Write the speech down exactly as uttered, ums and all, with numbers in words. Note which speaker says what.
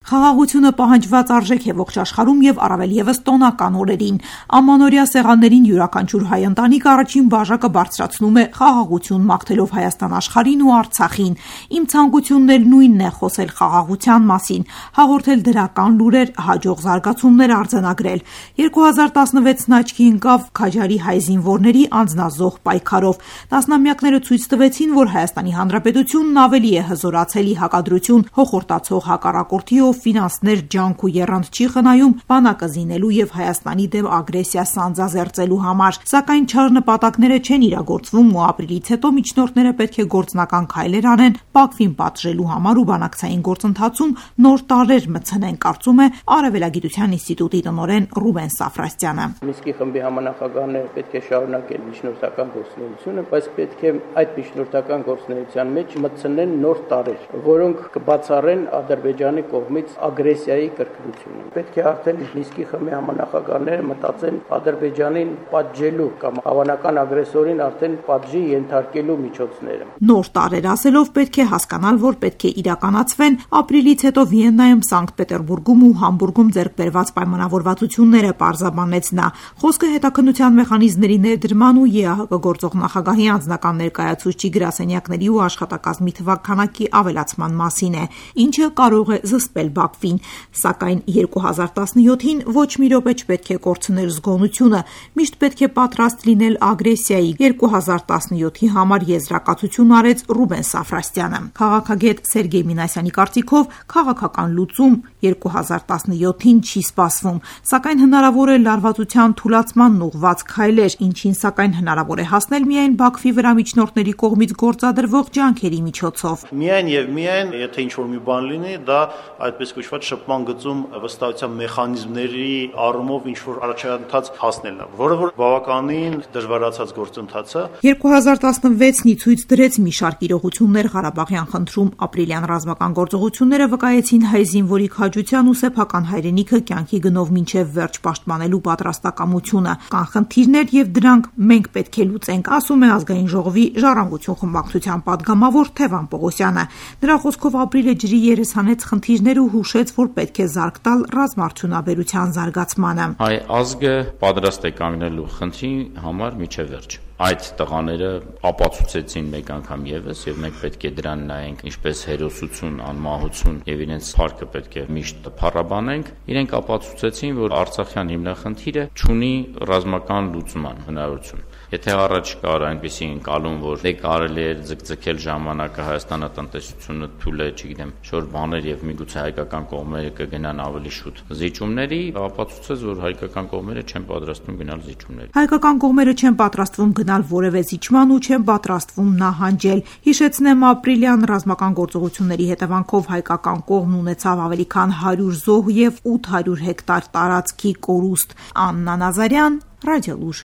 Speaker 1: Խաղաղությունը պահանջված արժեք է ողջ աշխարհում եւ առավել եւս տոնական օրերին։ Ամանորյա սեղաններին յուրաքանչյուր հայ ընտանիք առաջին բաժակը բարձրացնում է խաղաղություն մաղթելով Հայաստան աշխարհին ու Արցախին։ Իմ ցանկությունն էլ նույնն է՝ խոսել խաղաղության մասին, հաղորդել դրական լուրեր, հաջող զարգացումներ արձանագրել։ երկու հազար տասնվեցն աչքի ընկավ Քաջարի հայ զինվորների անձնազոհ պայքարով։ Տասնամյակները ցույց տվեցին, որ Հայաստանի Հանրապետությունն ավելի է հզորացել ի հակադրություն հոխորտացող հակառակորդի, ֆինանսներ, ջանք ու եռանդ չի խնայում բանակը զինելու եւ Հայաստանի դեմ ագրեսիա սանձազերծելու համար, սակայն չար նպատակները չեն իրագործվում ու ապրիլից հետո միջնորդները պետք է գործնական քայլեր անեն Բաքվին պատժելու համար ու բանակցային գործընթացում նոր տարրեր մտցնեն, կարծում է Արևելագիտության ինստիտուտի տնօրեն Ռուբեն Սաֆրաստյանը։
Speaker 2: Մինսկի խմբի համանախագահները պետք է շարունակեն միջնորդական գործունեությունը, բայց պետք է այդ միջնորդական գործունեության մեջ մտցնեն նոր տարրեր, որոնք կբացառեն Ադրբեջանի կողմից ագրեսիայի կրկնությունը։ Պետք է արդեն Մինսկի խմբի համանախագահները մտածեն Ադրբեջանին պատժելու կամ հավանական ագրեսորին արդեն պատժի ենթարկելու միջոցները։
Speaker 1: Նոր տարրեր ասելով պետք է հասկանալ, որ պետք է իրականացվեն ապրիլից հետո Վիեննայում, Սանկտ Պետերբուրգում ու Համբուրգում ձեռք բերված պայմանավորվածությունները, պարզաբանեց նա։ Խոսքը հետաքննության մեխանիզմների ներդրման ու ԵԱՀԿ գործող նախագահի անձնական ներկայացուցիչի գրասենյակների ու աշխատակազմի թվաքանակի ավելացման մասին է, ինչը կարող է զսպել Բաքվին, սակայն երկու հազար տասնյոթին ոչ մի րոպե չպետք է կորցնել զգոնությունը, միշտ պետք է պատրաստ լինել ագրեսիայի։ երկու հազար տասնյոթի համար եզրակացություն արեց Ռուբեն Սաֆրաստյանը։ Քաղաքագետ Սերգեյ Մինասյանի կարծիքով քաղաքական լուծում երկու հազար տասնյոթին չի սպասվում, սակայն հնարավոր է լարվածության թուլացմանն ուղղված քայլեր, ինչին սակայն հնարավոր է հասնել միայն Բաքվի վրա միջնորդների կողմից գործադրվող ջանքերի միջոցով։
Speaker 3: Միայն եւ միայն, եթե ինչ-որ մի բան լինի, դա այդպես կոչված շփման գծում վստահության մեխանիզմների առումով ինչ-որ առաջընթաց հասնելն է, որը որ բավականին դժվարացած գործընթաց է։
Speaker 1: երկու հազար տասնվեցն ի ցույց դրեց մի շարք իրողություններ Ղարաբաղյան խնդրում, ապրիլյան ռազմական գործողությունները վկայեցին հայ զինվորի քաջության ու սեփական հայրենիքը կյանքի գնով մինչև վերջ պաշտպանելու պատրաստակամությունը։ Կան խնդիրներ եւ դրանք մենք պետք է լուծենք, ասում է Ազգային ժողովի Ժառանգություն խմբակցության падգամավոր Թևան Պողոսյանը։ Նրա խոսքով ապրիլը ջրի երես հանեց խնդիրներ ու հուշեց, որ պետք է զարկ տալ ռազմարդյունաբերության զարգացմանը։
Speaker 4: Հայ ազգը պատրաստ է կանգնելու խնդրի համար միջև վերջ։ Այդ տղաները ապացուցեցին մեկ անգամ եւս եւ մենք պետք է դրան նայենք ինչպես հերոսություն, անմահություն եւ իրենց փառքը պետք է միշտ փառաբանենք։ Իրենք ապացուցեցին, որ Արցախյան հիմնախնդիրը չունի ռազմական լուծման հնարավորություն։ Եթե առաջ կար այնպիսի ընկալում, որ դե կարելի է ձգձգել ժամանակը, Հայաստանը տնտեսությունը թույլ է, չգիտեմ, շոր բաներ եւ միգուցե հայկական կողմերը կգնան ավելի շուտ զիջումների, ապացուցեց, որ հայկական կողմերը չեն պատրաստվում գնալ զիջումների։
Speaker 1: Հայկական կողմերը չեն պատրաստվում գնալ որևէ զիջման ու չեն պատրաստվում նահանջել։ Հիշեցնեմ, ապրիլյան ռազմական գործողությունների հետևանքով հայկական կողմն ունեցավ ավելի քան հարյուր զոհ եւ ութ հարյուր հեկտար տարածքի կորուստ։ Աննա Նազարյան, Ռադիոլուր։